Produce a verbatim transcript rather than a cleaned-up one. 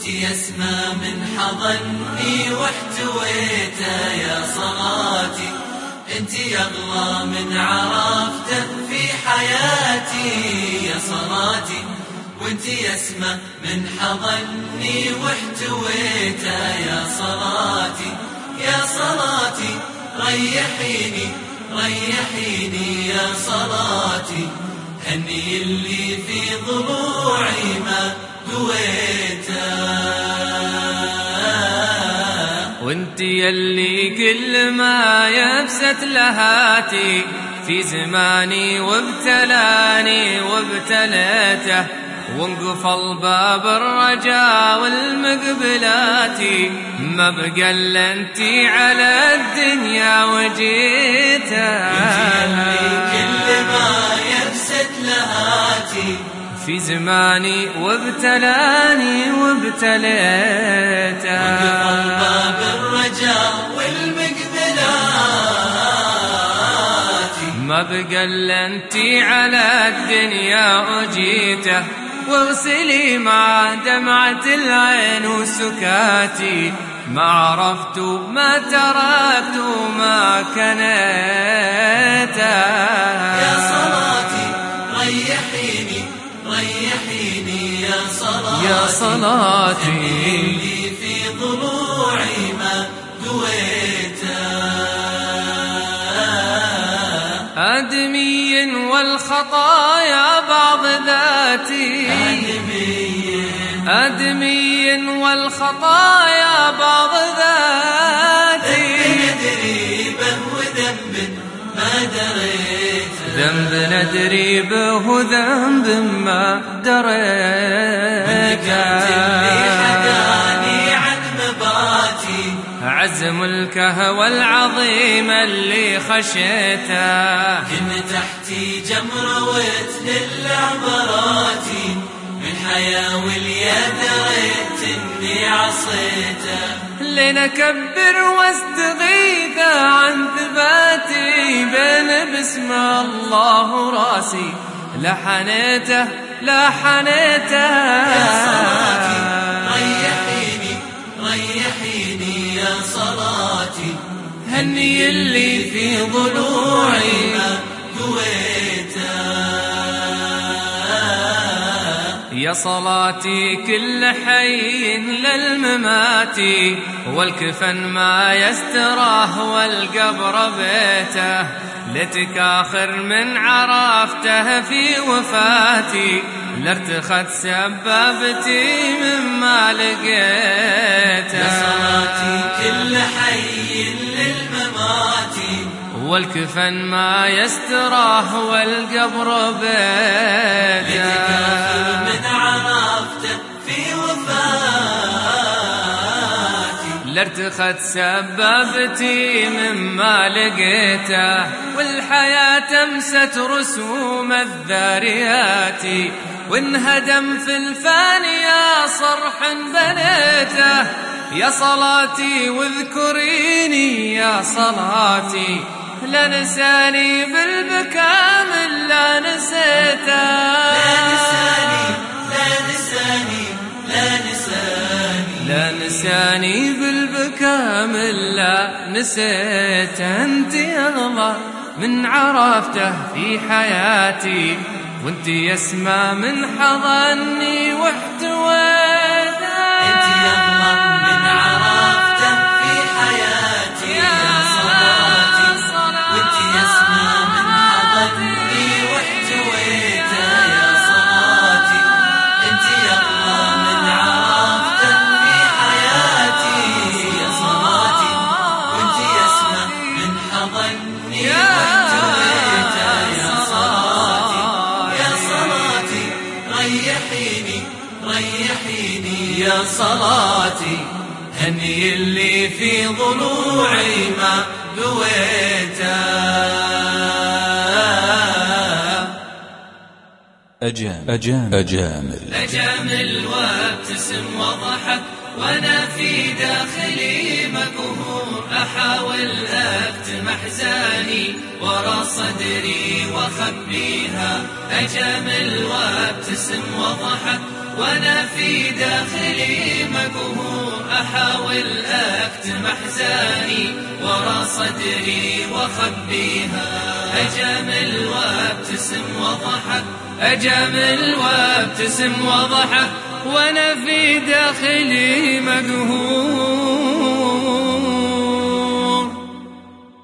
وانتي اسمى من حضني واحتويته يا صلاتي، انتي اغلى من عرفته في حياتي يا صلاتي، وانتي اسمى من حضني واحتويته يا صلاتي يا صلاتي. ريحيني ريحيني يا صلاتي، هني اللي في ضلوعي ما دويته، وانتي يلي كل ما يبست لهاتي في زماني وابتلاني وابتليته، وانقفل باب الرجا والمقبلاتي ما بقى الا انتي على الدنيا وجيته، وانتي كل ما يبست لهاتي في زماني وابتلاني وابتليته، وانقفل باب الرجا والمقبلاتي ما بقى الا انتي على الدنيا وجيته، واغسلي مع دمعة العين وسكاتي ما عرفت ما تركت ما كنيته. يا صلاتي ريحيني ريحيني يا صلاتي يا صلاتي، اللي في ضلوعي ما دويته، آدمي والخطايا بعض ذاتي، آدمي والخطايا بعض ذاتي، ندري به وذنب ما دريت، ذنب ندري به ذنب ما دريت، عزم الكهوى العظيم اللي خشيته، كن تحتي جمرة وتهل عبراتي من حياة واليا دريت اني عصيته، لنكبر واستغيث عن ثباتي بين باسم الله راسي لحنيته لحنيته. يا صلاتي ريحيني ريحيني يا صلاتي، هني اللي في ضلوعي ما دويته، يا صلاتي كل حي للممات، والكفن ما يستراه والقبر بيته، لتكاخر من عرفته في وفاتي لارتخت سبابتي مما لقيته. يا صلاتي كل حي للممات، والكفن ما يستراه والقبر بيته، لتكاخر من عرفته في وفاتي لارتخت سبابتي مما لقيته، والحياة امست رسوم الذاريات، وانهدم في الفانية صرح بنيته. يا صلاتي واذكريني يا صلاتي، لا نساني بالبكاء من لا نسيته، لا نساني لا نساني لا نساني لا نساني بالبكاء من لا نسيته. انت اغلى من عرفته في حياتي، وانت يسمى من حضني واحتويته، انت اغلى من عرفته في حياتي يا صلاتي، وانت يسمى من حضني واحتويته يا صلاتي، انت اغلى من عرفته في حياتي يا صلاتي، وانت يسمى من حضني واحتويته يا صلاتي يا صلاتي. ريحيني ريحيني يا صلاتي، هني اللي في ضلوعي ما دويته. أجامل أجامل أجامل أجامل وابتسم وضحك وأنا في داخلي مقهور، أحاول أكتم أحزاني ورا صدري وأخبيها. أجامل وابتسم وضحك وأنا في داخلي مقهور، أحاول أكتم أحزاني ورا صدري وأخبيها. أجامل وابتسم وضحك، أجامل وابتسم وضحك، وأنا في داخلي مقهور.